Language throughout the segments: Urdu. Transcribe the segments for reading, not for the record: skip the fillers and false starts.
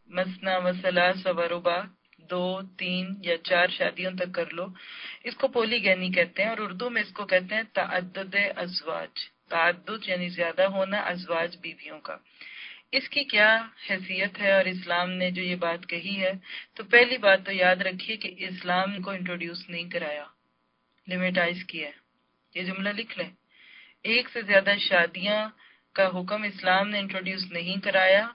مسنا و ثلاث و رباع، 2 3 یا 4 شادیوں تک کر لو، اس کو پولیگینی کہتے ہیں، اور اردو میں اس کو کہتے ہیں تعدد ازواج، تعدد یعنی زیادہ ہونا ازواج بیویوں کا۔ اس کی کیا حیثیت ہے اور اسلام نے جو یہ بات کہی ہے، تو پہلی بات تو یاد رکھیے کہ اسلام کو انٹروڈیوس نہیں کرایا، لیمیٹائز کیا ہے۔ یہ جملہ لکھ لیں، ایک سے زیادہ شادیاں کا حکم اسلام نے انٹروڈیوس نہیں کرایا،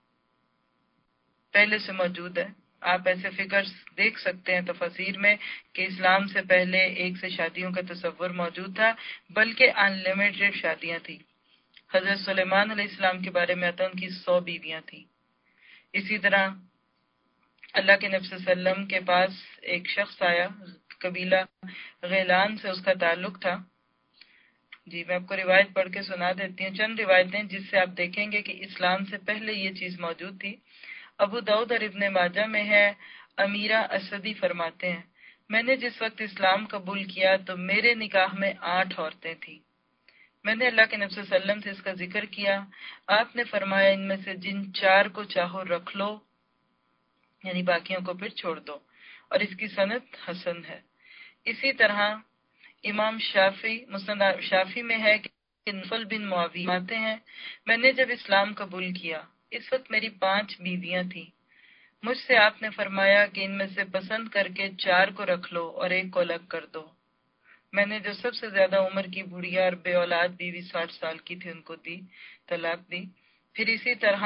پہلے سے موجود ہے۔ آپ ایسے فکرز دیکھ سکتے ہیں تفاسیر میں کہ اسلام سے پہلے ایک سے شادیوں کا تصور موجود تھا، بلکہ ان لمیٹڈ شادیاں تھیں۔ حضرت سلیمان علیہ السلام کے بارے میں آتا ہے ان کی 100 بیویاں تھیں۔ اسی طرح اللہ کے نبی صلی اللہ علیہ وسلم کے پاس ایک شخص آیا، قبیلہ غیلان سے اس کا تعلق تھا۔ جی میں آپ کو روایت پڑھ کے سنا دیتی ہوں، چند روایتیں جس سے آپ دیکھیں گے کہ اسلام سے پہلے یہ چیز موجود تھی۔ ابو داؤد اور ابن ماجہ میں ہے، امیرہ اسدی فرماتے ہیں، میں نے جس وقت اسلام قبول کیا تو میرے نکاح میں 8 عورتیں تھیں۔ میں نے اللہ کے نبی صلی اللہ علیہ وسلم سے اس کا ذکر کیا، آپ نے فرمایا ان میں سے جن 4 کو چاہو رکھ لو، یعنی باقیوں کو پھر چھوڑ دو، اور اس کی سند حسن ہے۔ اسی طرح امام شافعی، مسند شافعی میں ہے کہ نفل بن معاویہ آتے ہیں، میں نے جب اسلام قبول کیا اس وقت میری 5 بیویاں تھیں، مجھ سے آپ نے فرمایا کہ ان میں سے پسند کر کے 4 کو رکھ لو اور ایک کو الگ کر دو۔ میں نے جو سب سے زیادہ عمر کی بڑھیا اور بے اولاد بیوی 60 سال کی تھی ان کو دی، طلاق دی۔ پھر اسی طرح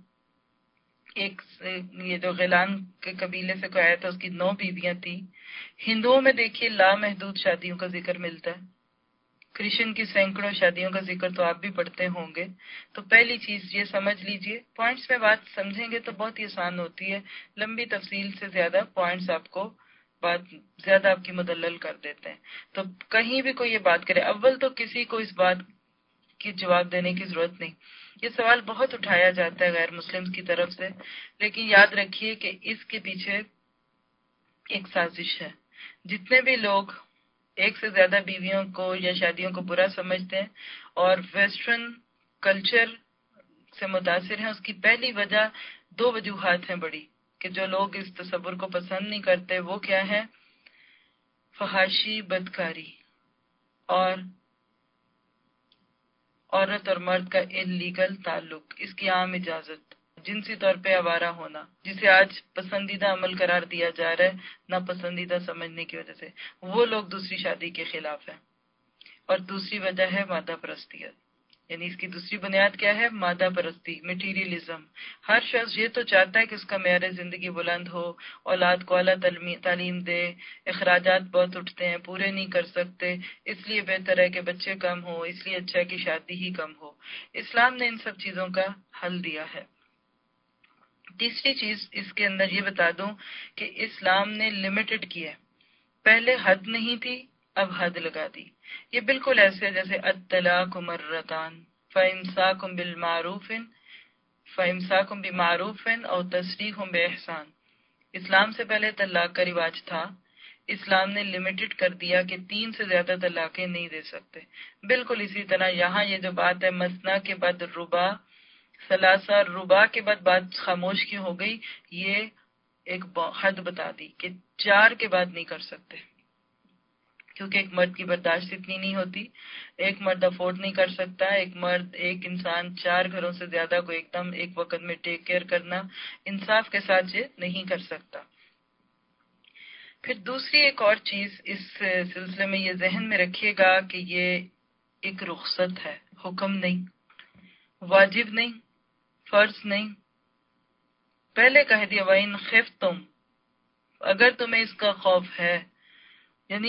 ایک یہ جو غیلان کے قبیلے سے کوئی آیا تھا اس کی 9 بیویاں تھیں۔ ہندوؤں میں دیکھیے لامحدود شادیوں کا ذکر ملتا ہے، کرشن کی سینکڑوں شادیوں کا ذکر تو آپ بھی پڑھتے ہوں گے۔ تو پہلی چیز یہ سمجھ لیجئے، پوائنٹس میں بات سمجھیں گے تو بہت ہی آسان ہوتی ہے، لمبی تفصیل سے زیادہ پوائنٹس آپ کو بات زیادہ آپ کی مدلل کر دیتے ہیں۔ تو کہیں بھی کوئی یہ بات کرے، اول تو کسی کو اس بات کی جواب دینے کی ضرورت نہیں۔ یہ سوال بہت اٹھایا جاتا ہے غیر مسلم کی طرف سے، لیکن یاد رکھیے کہ اس کے پیچھے ایک سازش ہے۔ جتنے بھی لوگ ایک سے زیادہ بیویوں کو یا شادیوں کو برا سمجھتے ہیں اور ویسٹرن کلچر سے متاثر ہیں، اس کی پہلی وجہ 2 وجوہات ہیں بڑی، کہ جو لوگ اس تصور کو پسند نہیں کرتے وہ کیا ہے؟ فحاشی، بدکاری، اور عورت اور مرد کا انلیگل تعلق، اس کی عام اجازت، جنسی طور پہ آوارہ ہونا، جسے آج پسندیدہ عمل قرار دیا جا رہا ہے ناپسندیدہ سمجھنے کی وجہ سے، وہ لوگ دوسری شادی کے خلاف ہیں۔ اور دوسری وجہ ہے مادہ پرستیت، یعنی اس کی دوسری بنیاد کیا ہے؟ مادہ پرستی، میٹیریلزم۔ ہر شخص یہ تو چاہتا ہے کہ اس کا معیار زندگی بلند ہو، اولاد کو اعلیٰ تعلیم دے، اخراجات بہت اٹھتے ہیں، پورے نہیں کر سکتے، اس لیے بہتر ہے کہ بچے کم ہو، اس لیے اچھا ہے کہ شادی ہی کم ہو۔ اسلام نے ان سب چیزوں کا حل دیا ہے۔ تیسری چیز اس کے اندر یہ بتا دوں کہ اسلام نے لمیٹڈ کیا ہے، پہلے حد نہیں تھی، اب حد لگا دی۔ یہ بالکل ایسے جیسے الطلاق مرتان فامساکم بالمعروف فامساکم بمعروف او تسریح باحسان۔ اسلام سے پہلے طلاق کا رواج تھا، اسلام نے لمیٹڈ کر دیا کہ 3 سے زیادہ طلاقیں نہیں دے سکتے۔ بالکل اسی طرح یہاں یہ جو بات ہے مثنا کے بعد رباع، ثلاثہ، رباع کے بعد بات خاموش کیوں ہو گئی؟ یہ ایک حد بتا دی کہ 4 کے بعد نہیں کر سکتے، کیونکہ ایک مرد کی برداشت اتنی نہیں ہوتی، ایک مرد افورڈ نہیں کر سکتا، ایک انسان 4 گھروں سے زیادہ کو ایک دم ایک وقت میں ٹیک کیئر کرنا انصاف کے ساتھ یہ نہیں کر سکتا۔ پھر دوسری ایک اور چیز اس سلسلے میں یہ ذہن میں رکھیے گا کہ یہ ایک رخصت ہے، حکم نہیں، واجب نہیں، فرض نہیں۔ پہلے کہہ دیا وَإِنْ خِفْتُمْ، اگر تمہیں اس کا خوف ہے، یعنی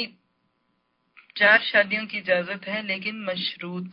4 شادیوں کی اجازت ہے لیکن مشروط،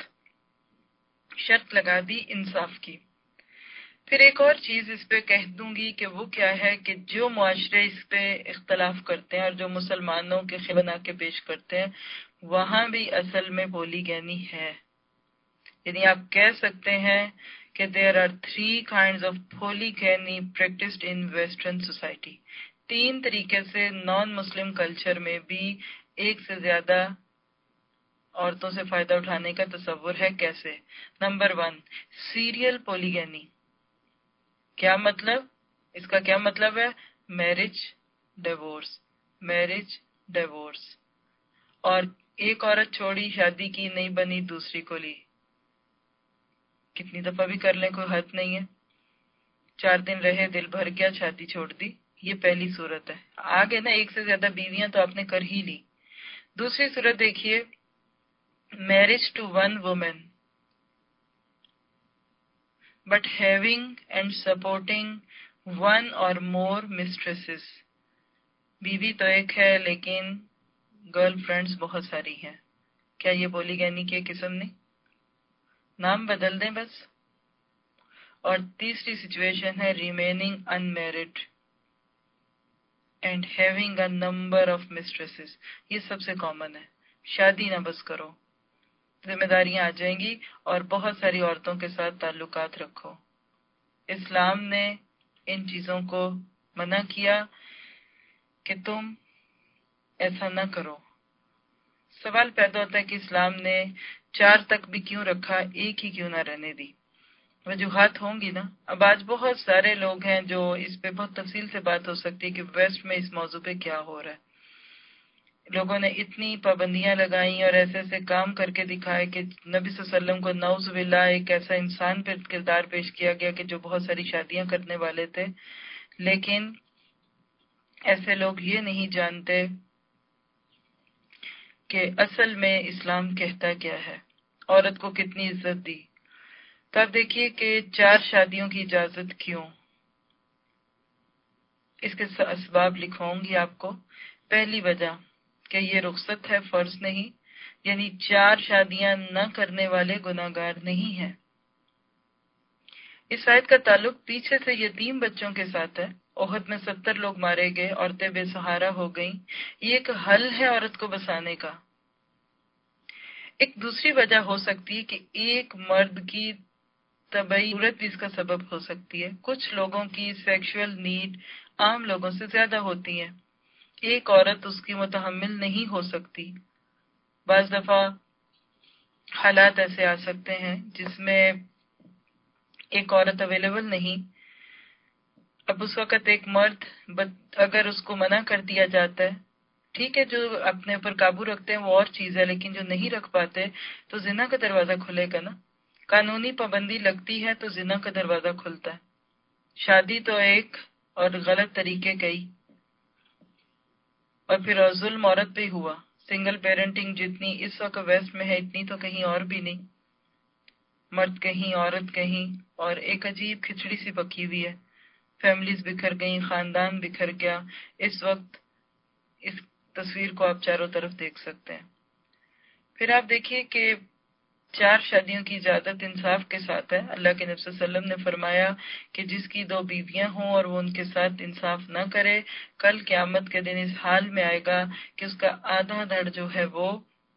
شرط لگا دی انصاف کی۔ پھر ایک اور چیز اس پہ کہہ دوں گی کہ وہ کیا ہے کہ جو معاشرے اس پہ اختلاف کرتے ہیں اور جو مسلمانوں کے خلاف بنا کے پیش کرتے ہیں، وہاں بھی اصل میں پولیگینی ہے۔ یعنی آپ کہہ سکتے ہیں کہ there are 3 kinds of polygamy practiced in western society۔ 3 طریقے سے نان مسلم کلچر میں بھی ایک سے زیادہ عورتوں سے فائدہ اٹھانے کا تصور ہے۔ کیسے؟ Number 1، serial polygyny. کیا مطلب؟ اس کا کیا مطلب ہے؟ Marriage divorce, marriage divorce. اور ایک عورت چھوڑی، شادی کی، نہیں بنی، دوسری کو لی. کتنی دفعہ بھی کر لیں، کوئی حد نہیں ہے. 4 دن رہے، دل بھر گیا، شادی چھوڑ دی. یہ پہلی صورت ہے. آگے نا ایک سے زیادہ بیویاں تو آپ نے کر ہی لی. دوسری صورت دیکھیے، marriage to one woman but having and supporting one or more مسٹریسز. بیوی تو ایک ہے لیکن گرل فرینڈز بہت ساری ہیں. کیا یہ بولی گینی کی قسم نہیں؟ نام بدل دیں بس. اور تیسری سچویشن ہے remaining unmarried and having a number of mistresses. یہ سب سے کامن ہے. شادی نہ بس کرو، ذمہ داریاں آ جائیں گی اور بہت ساری عورتوں کے ساتھ تعلقات رکھو. اسلام نے ان چیزوں کو منع کیا کہ تم ایسا نہ کرو. سوال پیدا ہوتا ہے کہ اسلام نے 4 تک بھی کیوں رکھا، ایک ہی کیوں نہ رہنے دی؟ وجوہات ہوں گی نا. اب آج بہت سارے لوگ ہیں جو اس پہ بہت تفصیل سے بات ہو سکتی ہے کہ ویسٹ میں اس موضوع پہ کیا ہو رہا ہے. لوگوں نے اتنی پابندیاں لگائیں اور ایسے ایسے کام کر کے دکھائے کہ نبی صلی اللہ علیہ وسلم کو نعوذ باللہ ایک ایسا انسان پہ کردار پیش کیا گیا کہ جو بہت ساری شادیاں کرنے والے تھے. لیکن ایسے لوگ یہ نہیں جانتے کہ اصل میں اسلام کہتا کیا ہے، عورت کو کتنی عزت دی. تو آپ دیکھیے کہ 4 شادیوں کی اجازت کیوں. اس کے اسباب لکھواؤں گی آپ کو. پہلی وجہ کہ یہ رخصت ہے، فرض نہیں. یعنی 4 شادیاں نہ کرنے والے گناہگار نہیں ہیں. اس آیت کا تعلق پیچھے سے یتیم بچوں کے ساتھ ہے. احد میں 70 لوگ مارے گئے، عورتیں بے سہارا ہو گئیں. یہ ایک حل ہے عورت کو بسانے کا. ایک دوسری وجہ ہو سکتی ہے کہ ایک مرد کی طبعی ضرورت بھی اس کا سبب ہو سکتی ہے. کچھ لوگوں کی سیکشول نیڈ عام لوگوں سے زیادہ ہوتی ہیں. ایک عورت اس کی متحمل نہیں ہو سکتی. بعض دفعہ حالات ایسے آ سکتے ہیں جس میں ایک عورت اویلیبل نہیں. اب اس وقت ایک مرد اگر اس کو منع کر دیا جاتا ہے، ٹھیک ہے، جو اپنے اوپر قابو رکھتے ہیں وہ اور چیز ہے، لیکن جو نہیں رکھ پاتے تو زنا کا دروازہ کھلے گا نا. قانونی پابندی لگتی ہے تو زنا کا دروازہ کھلتا ہے. شادی تو ایک اور غلط طریقے کئی. اور پھر ظلم عورت پہ ہوا. سنگل پیرنٹنگ جتنی اس وقت ویسٹ میں ہے اتنی تو کہیں اور بھی نہیں. مرد کہیں، عورت کہیں، اور ایک عجیب کھچڑی سی پکی ہوئی ہے. فیملیز بکھر گئیں، خاندان بکھر گیا. اس وقت اس تصویر کو آپ چاروں طرف دیکھ سکتے ہیں. پھر آپ دیکھیے کہ 4 شادیوں کی اجازت انصاف کے ساتھ ہے. اللہ کے نبی صلی اللہ علیہ وسلم نے فرمایا کہ جس کی 2 بیویاں ہوں اور وہ ان کے ساتھ انصاف نہ کرے، کل قیامت کے دن اس حال میں آئے گا کہ اس کا آدھا دھڑ جو ہے وہ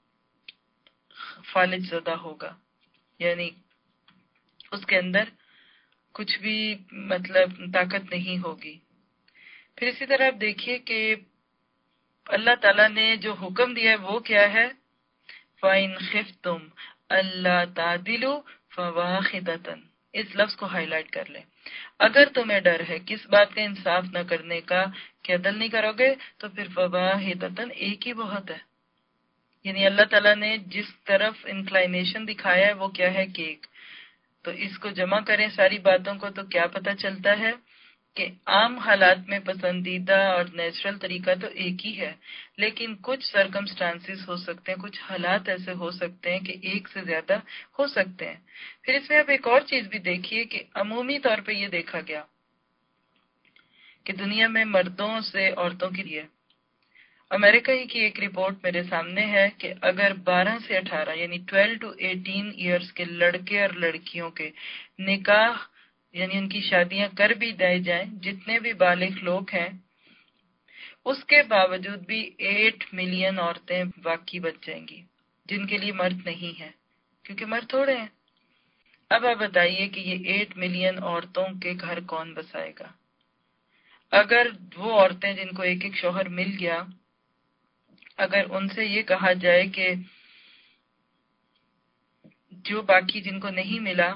فالج زدہ ہوگا. یعنی اس کے اندر کچھ بھی مطلب طاقت نہیں ہوگی. پھر اسی طرح آپ دیکھیے کہ اللہ تعالیٰ نے جو حکم دیا ہے وہ کیا ہے؟ فَإِنْ خِفْتُمْ أَلَّا تَعْدِلُوا فَوَاحِدَةً. اس لفظ کو ہائی لائٹ کر لیں. اگر تمہیں ڈر ہے کس بات کا انصاف نہ کرنے کا کہ عدل نہیں کرو گے تو پھر فَوَاحِدَةً ایک ہی بہت ہے. یعنی اللہ تعالیٰ نے جس طرف انکلائنیشن دکھایا ہے وہ کیا ہے کہ ایک. تو اس کو جمع کریں ساری باتوں کو تو کیا پتہ چلتا ہے کہ عام حالات میں پسندیدہ اور نیچرل طریقہ تو ایک ہی ہے، لیکن کچھ سرکمسٹانسز ہو سکتے ہیں، کچھ حالات ایسے ہو سکتے ہیں کہ ایک سے زیادہ ہو سکتے ہیں. پھر اس میں آپ ایک اور چیز بھی دیکھیے کہ عمومی طور پہ یہ دیکھا گیا کہ دنیا میں مردوں سے عورتوں کے لیے امریکہ ہی کی ایک رپورٹ میرے سامنے ہے کہ اگر 12 سے 18 یعنی 12 to 18 ایئرز کے لڑکے اور لڑکیوں کے نکاح یعنی ان کی شادیاں کر بھی دی جائیں، جتنے بھی بالغ لوگ ہیں، اس کے باوجود بھی 8 ملین عورتیں باقی بچ جائیں گی جن کے لیے مرد نہیں ہے، کیونکہ مرد تھوڑے ہیں. اب آپ بتائیے کہ یہ 8 ملین عورتوں کے گھر کون بسائے گا؟ اگر وہ عورتیں جن کو ایک ایک شوہر مل گیا، اگر ان سے یہ کہا جائے کہ جو باقی جن کو نہیں ملا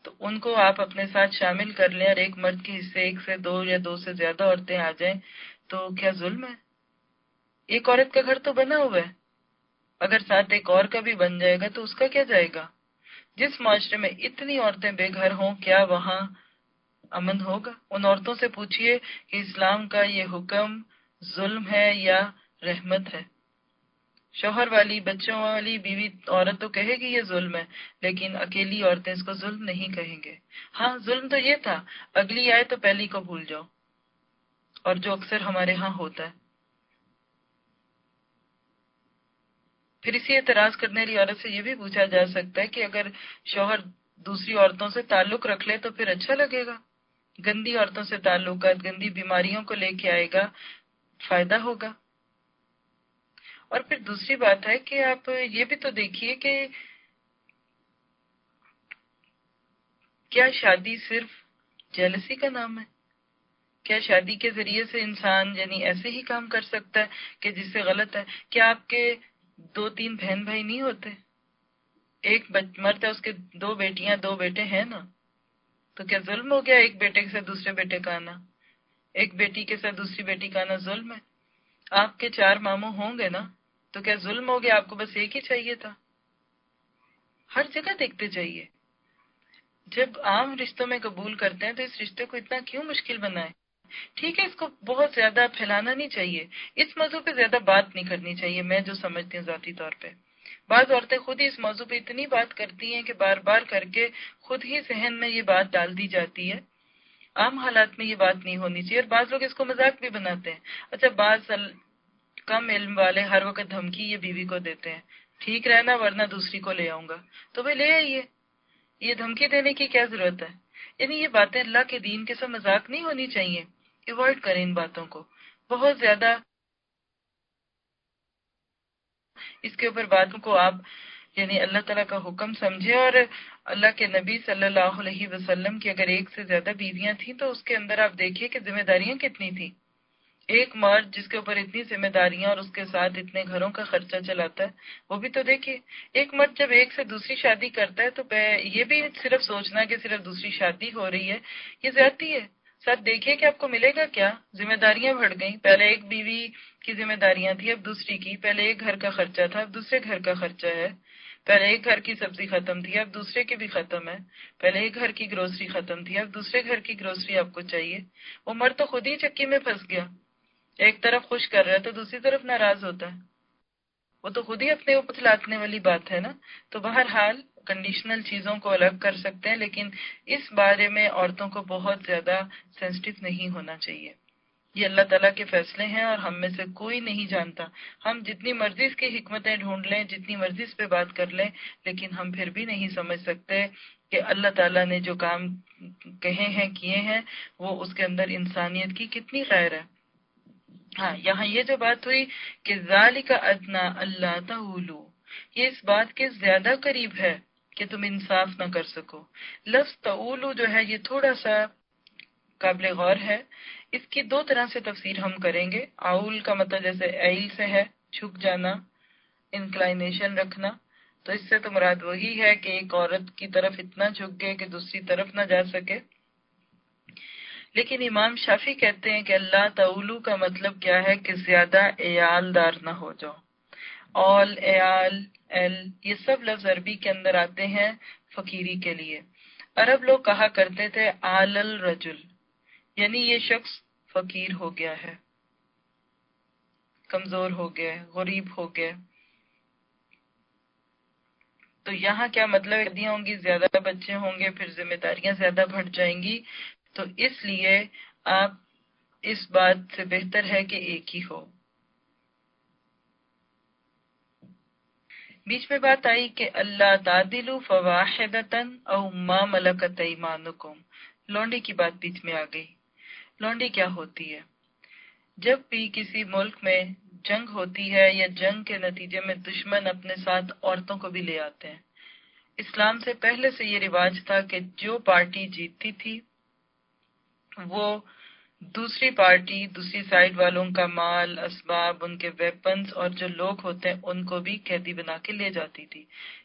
تو ان کو آپ اپنے ساتھ شامل کر لیں اور ایک مرد کے حصے ایک سے دو یا دو سے زیادہ عورتیں آ جائیں تو کیا ظلم ہے؟ ایک عورت کا گھر تو بنا ہوا ہے، اگر ساتھ ایک اور کا بھی بن جائے گا تو اس کا کیا جائے گا؟ جس معاشرے میں اتنی عورتیں بے گھر ہوں، کیا وہاں امن ہوگا؟ ان عورتوں سے پوچھئے کہ اسلام کا یہ حکم ظلم ہے یا رحمت ہے؟ شوہر والی، بچوں والی بیوی عورت تو کہے گی یہ ظلم ہے، لیکن اکیلی عورتیں اس کو ظلم نہیں کہیں گے۔ ہاں ظلم تو یہ تھا، اگلی آئے تو پہلی کو بھول جاؤ، اور جو اکثر ہمارے ہاں ہوتا ہے۔ پھر اسی اعتراض کرنے والی عورت سے یہ بھی پوچھا جا سکتا ہے کہ اگر شوہر دوسری عورتوں سے تعلق رکھ لے تو پھر اچھا لگے گا؟ گندی عورتوں سے تعلقات گندی بیماریوں کو لے کے آئے گا، فائدہ ہوگا؟ اور پھر دوسری بات ہے کہ آپ یہ بھی تو دیکھیے کہ کیا شادی صرف جیلسی کا نام ہے؟ کیا شادی کے ذریعے سے انسان یعنی ایسے ہی کام کر سکتا ہے کہ جس سے غلط ہے؟ کیا آپ کے دو تین بہن بھائی نہیں ہوتے؟ ایک مرد ہے، اس کے دو بیٹیاں دو بیٹے ہیں نا، تو کیا ظلم ہو گیا ایک بیٹے کے ساتھ دوسرے بیٹے کا آنا؟ ایک بیٹی کے ساتھ دوسری بیٹی کا آنا ظلم ہے؟ آپ کے چار ماموں ہوں گے نا، تو کیا ظلم ہو گیا؟ آپ کو بس ایک ہی چاہیے تھا؟ ہر جگہ دیکھتے جائیے، جب عام رشتوں میں قبول کرتے ہیں تو اس رشتے کو اتنا کیوں مشکل بنائے؟ ٹھیک ہے، اس کو بہت زیادہ پھیلانا نہیں چاہیے، اس موضوع پہ زیادہ بات نہیں کرنی چاہیے، میں جو سمجھتی ہوں ذاتی طور پہ۔ بعض عورتیں خود ہی اس موضوع پہ اتنی بات کرتی ہیں کہ بار بار کر کے خود ہی ذہن میں یہ بات ڈال دی جاتی ہے۔ عام حالات میں یہ بات نہیں ہونی چاہیے، اور بعض لوگ اس کو مذاق بھی بناتے ہیں۔ اچھا، کم علم والے ہر وقت دھمکی یہ بیوی کو دیتے ہیں، ٹھیک رہنا ورنہ دوسری کو لے آؤں گا، تو بھائی لے آئیے، یہ دھمکی دینے کی کیا ضرورت ہے؟ یعنی یہ باتیں اللہ کے دین کے ساتھ مذاق نہیں ہونی چاہیے، ایوائڈ کریں ان باتوں کو بہت زیادہ۔ اس کے اوپر باتوں کو آپ یعنی اللہ تعالیٰ کا حکم سمجھے، اور اللہ کے نبی صلی اللہ علیہ وسلم کی اگر ایک سے زیادہ بیویاں تھیں تو اس کے اندر آپ دیکھیے کہ ذمہ داریاں کتنی تھیں۔ ایک مرد جس کے اوپر اتنی ذمہ داریاں اور اس کے ساتھ اتنے گھروں کا خرچہ چلاتا ہے، وہ بھی تو دیکھیے۔ ایک مرد جب ایک سے دوسری شادی کرتا ہے تو یہ بھی صرف سوچنا کہ صرف دوسری شادی ہو رہی ہے، یہ زیادتی ہے۔ ساتھ دیکھیے کہ آپ کو ملے گا کیا؟ ذمہ داریاں بڑھ گئیں، پہلے ایک بیوی کی ذمہ داریاں تھی، اب دوسری کی، پہلے ایک گھر کا خرچہ تھا، اب دوسرے گھر کا خرچہ ہے، پہلے ایک گھر کی سبزی ختم تھی، اب دوسرے کی بھی ختم ہے، پہلے ایک گھر کی گروسری ختم تھی، اب دوسرے گھر کی گروسری آپ کو چاہیے۔ وہ مرد تو خود ہی چکی میں پھنس گیا، ایک طرف خوش کر رہا ہے تو دوسری طرف ناراض ہوتا ہے، وہ تو خود ہی اپنے اوپر لاٹنے والی بات ہے نا۔ تو بہرحال کنڈیشنل چیزوں کو الگ کر سکتے ہیں، لیکن اس بارے میں عورتوں کو بہت زیادہ سینسٹیو نہیں ہونا چاہیے۔ یہ اللہ تعالیٰ کے فیصلے ہیں اور ہم میں سے کوئی نہیں جانتا۔ ہم جتنی مرضی اس کی حکمتیں ڈھونڈ لیں، جتنی مرضی اس پہ بات کر لیں، لیکن ہم پھر بھی نہیں سمجھ سکتے کہ اللہ تعالیٰ نے جو کام کہے ہیں کیے ہیں وہ اس کے اندر انسانیت کی کتنی خیر ہے۔ ہاں، یہاں یہ جو بات ہوئی کہ ذالک ادنا اللہ تعولو، یہ اس بات کے زیادہ قریب ہے کہ تم انصاف نہ کر سکو۔ لفظ تعولو جو ہے یہ تھوڑا سا قابل غور ہے، اس کی دو طرح سے تفسیر ہم کریں گے۔ اول کا مطلب جیسے ایل سے ہے، جھک جانا، انکلائنیشن رکھنا، تو اس سے تو مراد وہی ہے کہ ایک عورت کی طرف اتنا جھک گئے کہ دوسری طرف نہ جا سکے۔ لیکن امام شافی کہتے ہیں کہ اللہ تعولو کا مطلب کیا ہے کہ زیادہ عیال دار نہ ہو جاؤ۔ اول، عیال، ایل، یہ سب لفظ عربی کے اندر آتے ہیں فقیری کے لیے۔ عرب لوگ کہا کرتے تھے آل الرجل، یعنی یہ شخص فقیر ہو گیا ہے، کمزور ہو گیا ہے، غریب ہو گیا۔ تو یہاں کیا مطلب ہے؟ ہوں گی، زیادہ بچے ہوں گے، پھر ذمہ داریاں زیادہ بڑھ جائیں گی، تو اس لیے آپ اس بات سے بہتر ہے کہ ایک ہی ہو۔ بیچ میں بات آئی کہ اللہ تعدلوا فواحدۃ او ما ملکت ایمانکم، لونڈی کی بات بیچ میں آ گئی۔ لونڈی کیا ہوتی ہے؟ جب بھی کسی ملک میں جنگ ہوتی ہے یا جنگ کے نتیجے میں دشمن اپنے ساتھ عورتوں کو بھی لے آتے ہیں۔ اسلام سے پہلے سے یہ رواج تھا کہ جو پارٹی جیتتی تھی وہ دوسری پارٹی، دوسری سائیڈ والوں کا مال، اسباب، ان کے ویپنز اور جو لوگ ہوتے ہیں ان کو بھی قیدی بنا کے لے جاتی تھی۔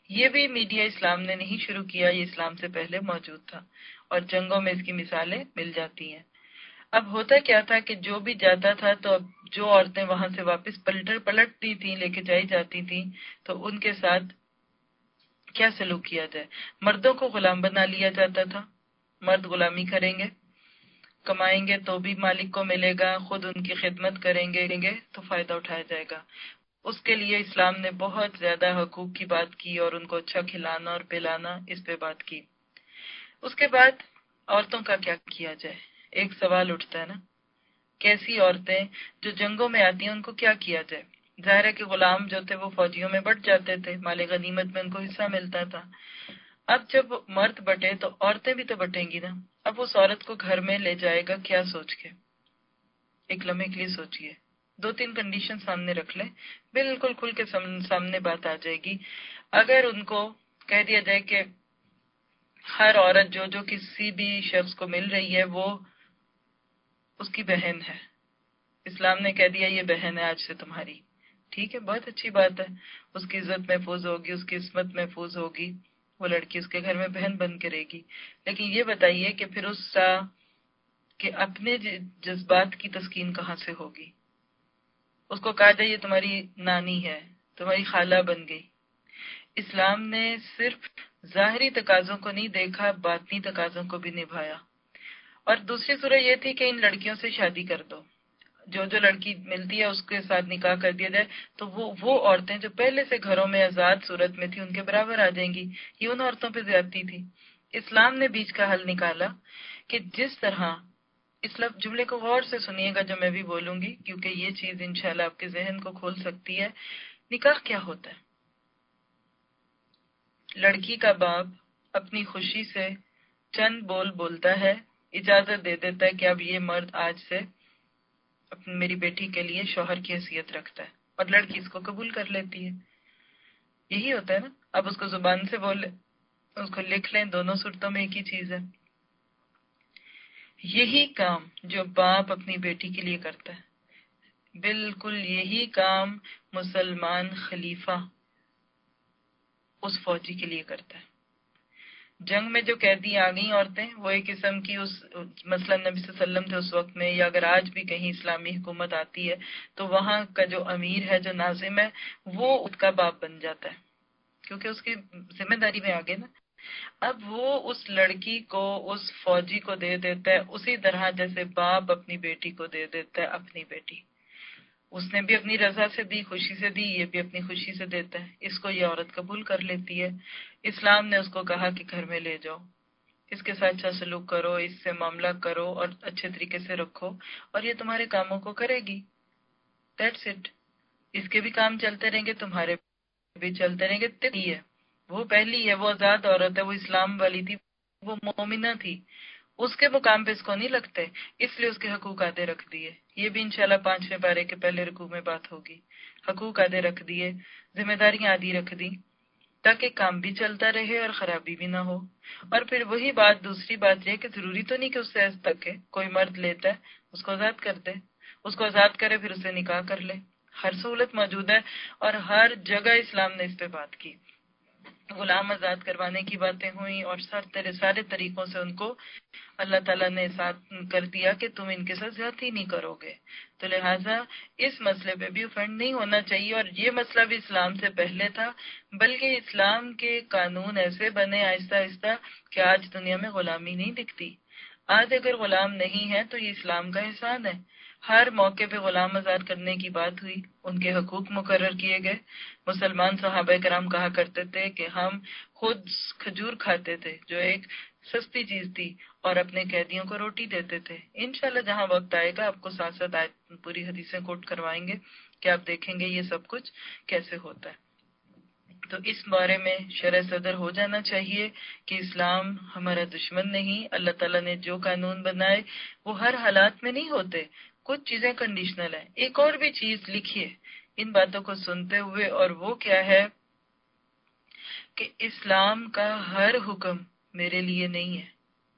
یہ بھی میڈیا اسلام نے نہیں شروع کیا، یہ اسلام سے پہلے موجود تھا، اور جنگوں میں اس کی مثالیں مل جاتی ہیں۔ اب ہوتا کیا تھا کہ جو بھی جاتا تھا تو اب جو عورتیں وہاں سے واپس پلٹتی تھیں، لے کے جائی جاتی تھیں، تو ان کے ساتھ کیا سلوک کیا جائے؟ مردوں کو غلام بنا لیا جاتا تھا، مرد غلامی کریں گے، کمائیں گے تو بھی مالک کو ملے گا، خود ان کی خدمت کریں گے تو فائدہ اٹھایا جائے گا۔ اس کے لیے اسلام نے بہت زیادہ حقوق کی بات کی اور ان کو اچھا کھلانا اور پلانا، اس پہ بات کی۔ اس کے بعد عورتوں کا کیا کیا جائے؟ ایک سوال اٹھتا ہے نا، کیسی عورتیں جو جنگوں میں آتی ہیں ان کو کیا کیا جائے؟ ظاہر ہے کہ غلام جو تھے وہ فوجیوں میں بٹ جاتے تھے، مال غنیمت میں ان کو حصہ ملتا تھا۔ اب جب مرد بٹے تو عورتیں بھی تو بٹیں گی نا۔ اب اس عورت کو گھر میں لے جائے گا کیا سوچ کے؟ ایک لمحے کے لیے سوچئے، 2-3 کنڈیشن سامنے رکھ لیں، بالکل کھل کے سامنے بات آ جائے گی۔ اگر ان کو کہہ دیا جائے کہ ہر عورت جو کسی بھی شخص کو مل رہی ہے وہ اس کی بہن ہے، اسلام نے کہہ دیا یہ بہن ہے آج سے تمہاری، ٹھیک ہے، بہت اچھی بات ہے، اس کی عزت محفوظ ہوگی، اس کی عصمت محفوظ ہوگی، وہ لڑکی اس کے گھر میں بہن بن کے رہے گی۔ لیکن یہ بتائیے کہ پھر اس کہ اپنے جذبات کی تسکین کہاں سے ہوگی؟ اس کو کہا جائے یہ تمہاری نانی ہے، تمہاری خالہ بن گئی۔ اسلام نے صرف ظاہری تقاضوں کو نہیں دیکھا، باطنی تقاضوں کو بھی نبھایا۔ اور دوسری صورت یہ تھی کہ ان لڑکیوں سے شادی کر دو، جو لڑکی ملتی ہے اس کے ساتھ نکاح کر دیا جائے، تو وہ عورتیں جو پہلے سے گھروں میں آزاد صورت میں تھی ان کے برابر آ جائیں گی۔ یہ ان عورتوں پہ زیادتی تھی۔ اسلام نے بیچ کا حل نکالا کہ جس طرح، اس جملے کو غور سے سنیے گا جو میں بھی بولوں گی، کیونکہ یہ چیز انشاءاللہ آپ کے ذہن کو کھول سکتی ہے۔ نکاح کیا ہوتا ہے؟ لڑکی کا باپ اپنی خوشی سے چند بول بولتا ہے، اجازت دے دیتا ہے کہ اب یہ مرد آج سے میری بیٹی کے لیے شوہر کی حیثیت رکھتا ہے، اور لڑکی اس کو قبول کر لیتی ہے۔ یہی ہوتا ہے نا۔ اب اس کو زبان سے بول لیں، اس کو لکھ لیں، دونوں صورتوں میں ایک ہی چیز ہے۔ یہی کام جو باپ اپنی بیٹی کے لیے کرتا ہے، بالکل یہی کام مسلمان خلیفہ اس فوجی کے لیے کرتا ہے۔ جنگ میں جو قیدی آ گئی عورتیں، وہ ایک قسم کی اس مثلا نبی صلی اللہ علیہ وسلم تھے اس وقت میں، یا اگر آج بھی کہیں اسلامی حکومت آتی ہے تو وہاں کا جو امیر ہے، جو ناظم ہے، وہ اس کا باپ بن جاتا ہے، کیونکہ اس کی ذمہ داری میں آگے نا۔ اب وہ اس لڑکی کو اس فوجی کو دے دیتا ہے اسی طرح جیسے باپ اپنی بیٹی کو دے دیتا ہے اپنی بیٹی۔ اس نے بھی اپنی رضا سے دی، خوشی سے دی، یہ بھی اپنی خوشی سے دیتا ہے۔ اس کو یہ عورت قبول کر لیتی ہے۔ اسلام نے اس کو کہا کہ گھر میں لے جاؤ، اس کے ساتھ اچھا سلوک کرو، اس سے معاملہ کرو اور اچھے طریقے سے رکھو، اور یہ تمہارے کاموں کو کرے گی۔ That's it. اس کے بھی کام چلتے رہیں گے، تمہارے بھی چلتے رہیں گے۔ ہے وہ پہلی ہے، وہ آزاد عورت ہے، وہ اسلام والی تھی، وہ مومنہ تھی، اس کے مقام پہ اس کو نہیں لگتے، اس لیے اس کے حقوق آدھے رکھ دیے۔ یہ بھی انشاءاللہ 5ویں پارے کے پہلے رکوع میں بات ہوگی۔ حقوق آدھے رکھ دیے، ذمہ داریاں آدھی رکھ دی، تاکہ کام بھی چلتا رہے اور خرابی بھی نہ ہو۔ اور پھر وہی بات، دوسری بات یہ کہ ضروری تو نہیں کہ اس سے ایسا تک ہے، کوئی مرد لیتا ہے اس کو آزاد کر دے، اس کو آزاد کرے پھر اسے نکاح کر لے۔ ہر سہولت موجود ہے، اور ہر جگہ اسلام نے اس پہ بات کی۔ غلام آزاد کروانے کی باتیں ہوئیں، اور سارے طریقوں سے ان کو اللہ تعالیٰ نے ساتھ کر دیا کہ تم ان کے ساتھ زیادتی نہیں کرو گے۔ تو لہٰذا اس مسئلے پہ بھی افینڈ نہیں ہونا چاہیے، اور یہ مسئلہ بھی اسلام سے پہلے تھا، بلکہ اسلام کے قانون ایسے بنے آہستہ آہستہ کہ آج دنیا میں غلامی نہیں دکھتی۔ آج اگر غلام نہیں ہے تو یہ اسلام کا احسان ہے۔ ہر موقع پہ غلام آزاد کرنے کی بات ہوئی، ان کے حقوق مقرر کیے گئے۔ مسلمان صحابہ کرام کہا کرتے تھے کہ ہم خود کھجور کھاتے تھے جو ایک سستی چیز تھی، اور اپنے قیدیوں کو روٹی دیتے تھے۔ انشاءاللہ جہاں وقت آئے گا آپ کو ساتھ ساتھ پوری حدیثیں کوٹ کروائیں گے کہ آپ دیکھیں گے یہ سب کچھ کیسے ہوتا ہے۔ تو اس بارے میں شرح صدر ہو جانا چاہیے کہ اسلام ہمارا دشمن نہیں۔ اللہ تعالیٰ نے جو قانون بنائے وہ ہر حالات میں نہیں ہوتے، کچھ چیزیں کنڈیشنل ہیں۔ ایک اور بھی چیز لکھیے ان باتوں کو سنتے ہوئے، اور وہ کیا ہے کہ اسلام کا ہر حکم میرے لیے نہیں ہے۔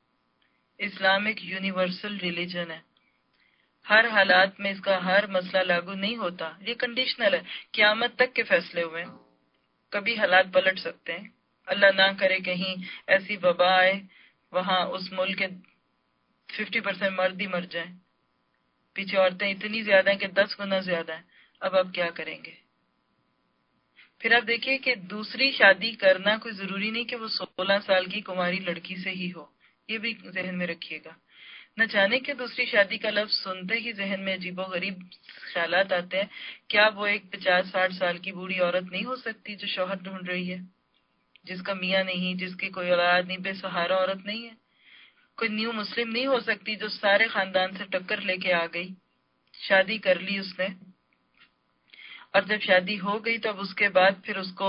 اسلام ایک یونیورسل ریلیجن ہے، ہر حالات میں اس کا ہر مسئلہ لاگو نہیں ہوتا، یہ کنڈیشنل ہے، قیامت تک کے فیصلے ہوئے ہیں۔ کبھی حالات پلٹ سکتے ہیں. اللہ نہ کرے کہیں ایسی وبا آئے وہاں اس ملک کے 50% مرد ہی مر جائیں، پیچھے عورتیں اتنی زیادہ ہیں کہ 10 گنا زیادہ ہیں. اب آپ کیا کریں گے؟ پھر آپ دیکھیے کہ دوسری شادی کرنا کوئی ضروری نہیں کہ وہ 16 سال کی کماری لڑکی سے ہی ہو، یہ بھی ذہن میں رکھیے گا. نہ جانے کہ دوسری شادی کا لفظ سنتے ہی ذہن میں عجیب و غریب خیالات آتے ہیں. کیا وہ ایک 50-60 سال کی بوڑھی عورت نہیں ہو سکتی جو شوہر ڈھونڈ رہی ہے، جس کا میاں نہیں، جس کی کوئی اولاد نہیں، بے سہارا عورت نہیں ہے؟ کوئی نیو مسلم نہیں ہو سکتی جو سارے خاندان سے ٹکر لے کے آ گئی، شادی کر لی اس نے، اور جب شادی ہو گئی تب اس کے بعد پھر اس کو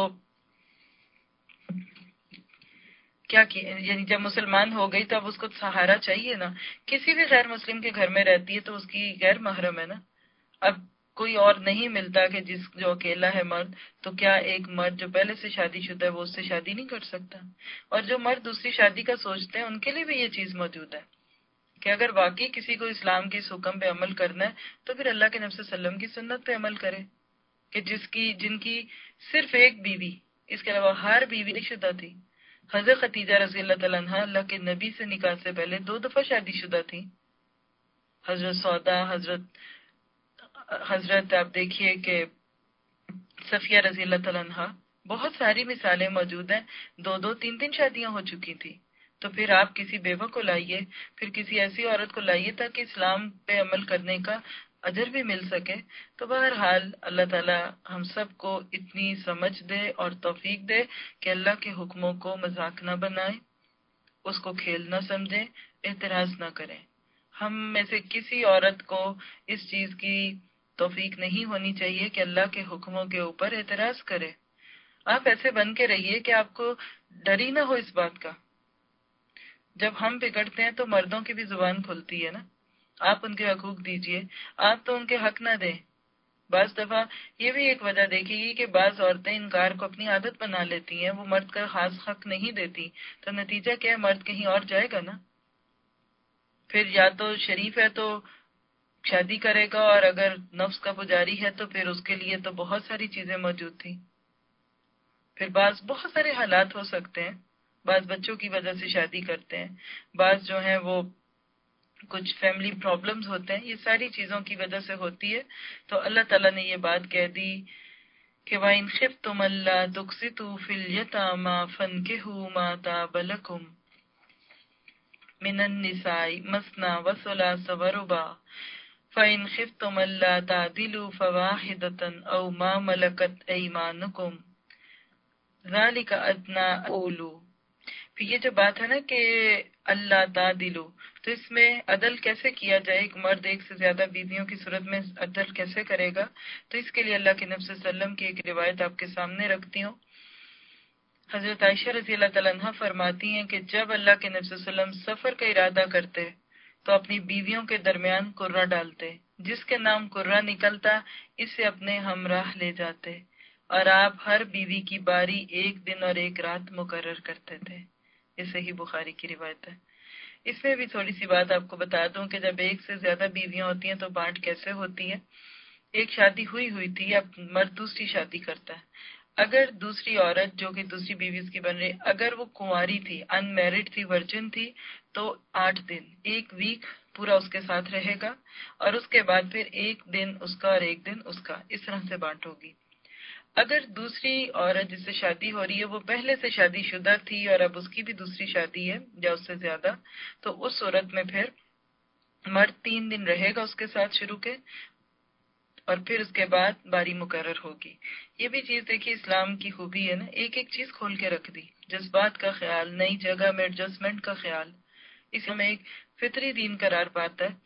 کیا یعنی جب مسلمان ہو گئی تو اب اس کو سہارا چاہیے نا. کسی بھی غیر مسلم کے گھر میں رہتی ہے تو اس کی غیر محرم ہے نا. اب کوئی اور نہیں ملتا کہ جو اکیلا ہے مرد، تو کیا ایک مرد جو پہلے سے شادی شدہ ہے وہ اس سے شادی نہیں کر سکتا؟ اور جو مرد دوسری شادی کا سوچتے ہیں ان کے لیے بھی یہ چیز موجود ہے کہ اگر واقعی کسی کو اسلام کے اس حکم پہ عمل کرنا ہے تو پھر اللہ کے نبی صلی اللہ علیہ وسلم کی سنت پہ عمل کرے کہ جن کی صرف ایک بیوی، اس کے علاوہ ہر بیوی شدہ تھی. حضرت خدیجہ رضی اللہ تعالیٰ عنہ اللہ کے نبی سے نکاح سے پہلے 2 دفعہ شادی شدہ تھی. حضرت سودا، حضرت آپ دیکھیے کہ صفیہ رضی اللہ تعالیٰ عنہ، بہت ساری مثالیں موجود ہیں. 2 3 شادیاں ہو چکی تھی. تو پھر آپ کسی بیوہ کو لائیے، پھر کسی ایسی عورت کو لائیے تاکہ اسلام پہ عمل کرنے کا اجر بھی مل سکے. تو بہرحال اللہ تعالی ہم سب کو اتنی سمجھ دے اور توفیق دے کہ اللہ کے حکموں کو مذاق نہ بنائیں، اس کو کھیل نہ سمجھیں، اعتراض نہ کریں. ہم میں سے کسی عورت کو اس چیز کی توفیق نہیں ہونی چاہیے کہ اللہ کے حکموں کے اوپر اعتراض کرے. آپ ایسے بن کے رہیے کہ آپ کو ڈر ہی نہ ہو اس بات کا. جب ہم بگڑتے ہیں تو مردوں کی بھی زبان کھلتی ہے نا. آپ ان کے حقوق دیجئے، آپ تو ان کے حق نہ دیں. بعض دفعہ یہ بھی ایک وجہ دیکھے گی کہ بعض عورتیں انکار کو اپنی عادت بنا لیتی ہیں، وہ مرد کا خاص حق نہیں دیتی، تو نتیجہ کیا ہے؟ مرد کہیں اور جائے گا نا. پھر یا تو شریف ہے تو شادی کرے گا، اور اگر نفس کا پجاری ہے تو پھر اس کے لیے تو بہت ساری چیزیں موجود تھیں. پھر بہت سارے حالات ہو سکتے ہیں. بعض بچوں کی وجہ سے شادی کرتے ہیں، بعض جو ہیں وہ کچھ فیملی پرابلمز ہوتے ہیں، یہ ساری چیزوں کی وجہ سے ہوتی ہے. تو اللہ تعالیٰ نے یہ بات کہہ دی کہ وَإِنْ خِفْتُمْ أَلَّا تُقْسِطُوا فِي الْيَتَامَىٰ فَانكِحُوا مَا طَابَ لَكُم مِّنَ النِّسَاءِ مَثْنَىٰ وَثُلَاثَ وَرُبَاعَ فَإِنْ خِفْتُمْ أَلَّا تَعْدِلُوا فَوَاحِدَةً أَوْ مَا مَلَكَتْ أَيْمَانُكُمْ ذَلِكَ أَدْنَىٰ أَعْلُوا. پھر یہ جو بات ہے نا کہ اللہ تعدلو، تو اس میں عدل کیسے کیا جائے؟ ایک مرد ایک سے زیادہ بیویوں کی صورت میں عدل کیسے کرے گا؟ تو اس کے لیے اللہ کے نبی صلی اللہ علیہ وسلم کی ایک روایت آپ کے سامنے رکھتی ہوں. حضرت عائشہ رضی اللہ تعالیٰ عنہ فرماتی ہیں کہ جب اللہ کے نبی صلی اللہ علیہ وسلم سفر کا ارادہ کرتے تو اپنی بیویوں کے درمیان قرہ ڈالتے، جس کے نام قرہ نکلتا اسے اپنے ہمراہ لے جاتے، اور آپ ہر بیوی کی باری 1 دن اور 1 رات مقرر کرتے تھے. یہ صحیح بخاری کی روایت ہے. اس میں بھی تھوڑی سی بات آپ کو بتا دوں کہ جب ایک سے زیادہ بیویاں ہوتی ہیں تو بانٹ کیسے ہوتی ہے. ایک شادی ہوئی تھی، اب مرد دوسری شادی کرتا ہے. اگر دوسری عورت جو کہ دوسری بیوی اس کی بن رہی، اگر وہ کنواری تھی، ان میرڈ تھی، ورجن تھی، تو 8 دن، 1 ویک پورا اس کے ساتھ رہے گا، اور اس کے بعد پھر 1 دن اس کا اور 1 دن اس کا، اس طرح سے بانٹ ہوگی. اگر دوسری عورت جس سے شادی ہو رہی ہے وہ پہلے سے شادی شدہ تھی اور اب اس کی بھی دوسری شادی ہے یا اس سے زیادہ، تو اس صورت میں پھر مرد 3 دن رہے گا اس کے ساتھ شروع کے، اور پھر اس کے بعد باری مقرر ہوگی. یہ بھی چیز دیکھیے اسلام کی خوبی ہے نا، ایک ایک چیز کھول کے رکھ دی. جذبات کا خیال، نئی جگہ میں ایڈجسٹمنٹ کا خیال، اس میں ایک فطری دین قرار پاتا ہے.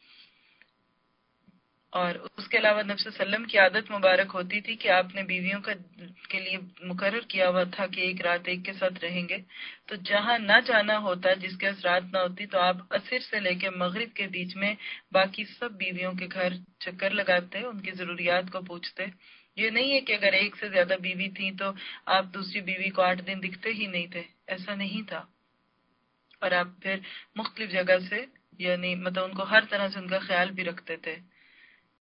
اور اس کے علاوہ نبی صلی اللہ علیہ وسلم کی عادت مبارک ہوتی تھی کہ آپ نے بیویوں کے لیے مقرر کیا ہوا تھا کہ 1 رات ایک کے ساتھ رہیں گے. تو جہاں نہ جانا ہوتا، جس کے رات نہ ہوتی، تو آپ عصر سے لے کے مغرب کے بیچ میں باقی سب بیویوں کے گھر چکر لگاتے، ان کی ضروریات کو پوچھتے. یہ نہیں ہے کہ اگر ایک سے زیادہ بیوی تھی تو آپ دوسری بیوی کو 8 دن دکھتے ہی نہیں تھے، ایسا نہیں تھا. اور آپ پھر مختلف جگہ سے، یعنی مطلب ان کو ہر طرح سے ان کا خیال بھی رکھتے تھے.